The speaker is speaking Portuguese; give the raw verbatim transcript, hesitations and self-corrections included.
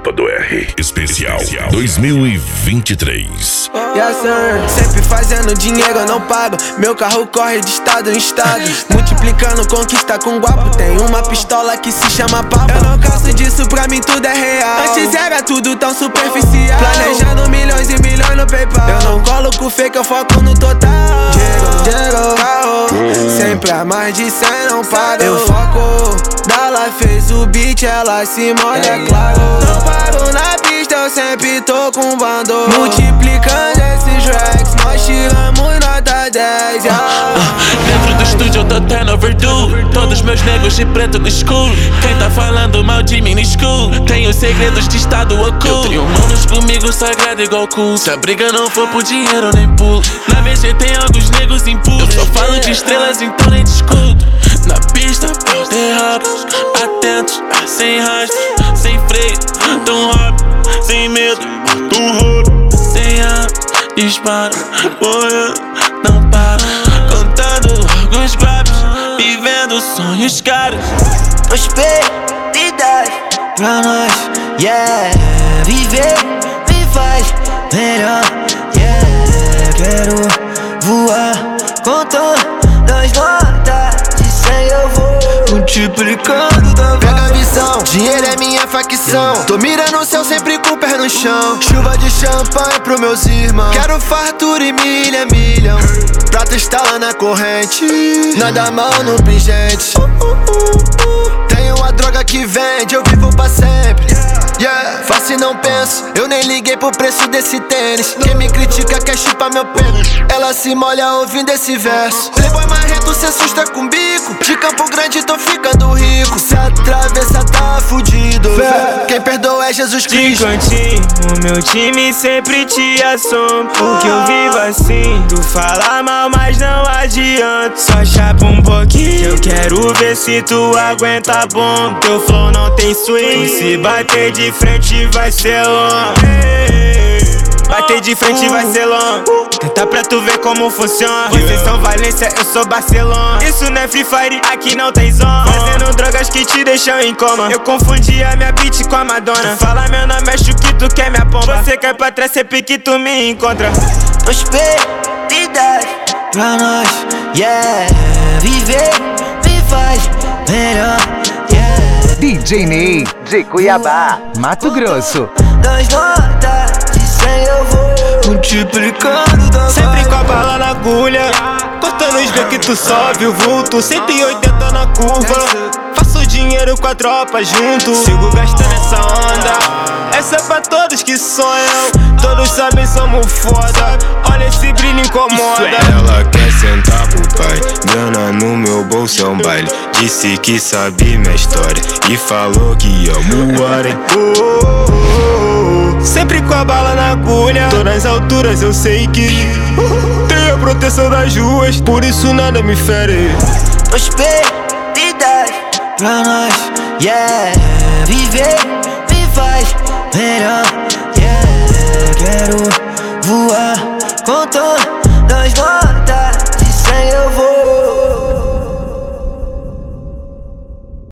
Copa do R Especial dois mil e vinte e três. Yes, sir. Sempre fazendo dinheiro, eu não pago. Meu carro corre de estado em estado, multiplicando conquista com guapo. Tem uma pistola que se chama papo. Eu não canso disso, pra mim tudo é real. Antes era tudo tão superficial, planejando milhões e milhões no PayPal. Eu não colo com fake, eu foco no total. Diego, carro, sempre a mais de cem não pago. Eu foco, Dala fez o beat, ela se molha, é claro. Não paro na pista, eu sempre tô com bando. Multiplicando esses racks, nós tiramos nota dez, yeah. uh, Dentro do estúdio eu tô tendo overdue. Todos meus negros de preto no escuro. Quem tá falando mal de mim no escuro? Tenho segredos de estado oculto. Eu tenho manos comigo sagrado igual culto. Se a briga não for por dinheiro, nem pulo. Na V G tem alguns negros impuros. Só falo de estrelas, então nem discuto. Na pista, derrapos, atentos, sem rastro, sem freio, tão rápido, sem medo, tão rolo, sem ar, disparo, correndo, não paro, contando alguns grabs, vivendo sonhos caros. Prosperidade pra nós, yeah. Viver me faz melhor, yeah. Quero voar com todas as notas de cem, eu vou multiplicando da Pega a visão, dinheiro é minha facção. Tô mirando o céu sempre com o pé no chão. Chuva de champanhe pros meus irmãos. Quero fartura e milha, milhão. Prata estala na corrente, nada mal no pingente. Tenho a droga que vende, eu vivo pra sempre, yeah. Faço e não penso, eu nem liguei pro preço desse tênis. Quem me critica quer chupar meu pênis. Ela se molha ouvindo esse verso. Playboy marrento se assusta com bico. De Campo Grande tô ficando rico. Se atravessa tá fudido, fé. Quem perdoa é Jesus Cristo. De cantinho, o meu time sempre te assombra. Porque eu vivo assim, tu fala mal mas não adianta. Só chapa um pouquinho, eu quero ver se tu aguenta bom. Teu flow não tem swing, se bater de frente vai ser long. Bater de frente vai ser long. Tenta pra tu ver como funciona. Vocês são Valência, eu sou Barcelona. Isso não é Free Fire, aqui não tem zona. Fazendo drogas que te deixam em coma. Eu confundi a minha beat com a Madonna. Fala meu nome, acho que tu quer minha pomba. Você cai pra trás, sempre que tu me encontra. Prosperidade pra nós, yeah. Viver me faz melhor, yeah. D J Ney, de Cuiabá, Mato Grosso. Das notas de cem eu vou multiplicando da sempre com a bala na agulha, cortando os beats que tu sobe o vulto. cento e oitenta na curva, faço dinheiro com a tropa junto. Sigo gastando essa onda, essa é pra todos que sonham. Todos sabem, somos foda. Olha esse brilho incomoda. Ela quer sentar pro pai, grana no meu bolso é um baile. Disse que sabe minha história e falou que amo o ar, hein? Oh, oh, oh, oh. Sempre com a bala na agulha, tô nas alturas, eu sei que tenho a proteção das ruas, por isso nada me fere. Prosperidade pra nós, yeah. Viver me faz melhor, yeah. Quero voar com todas as notas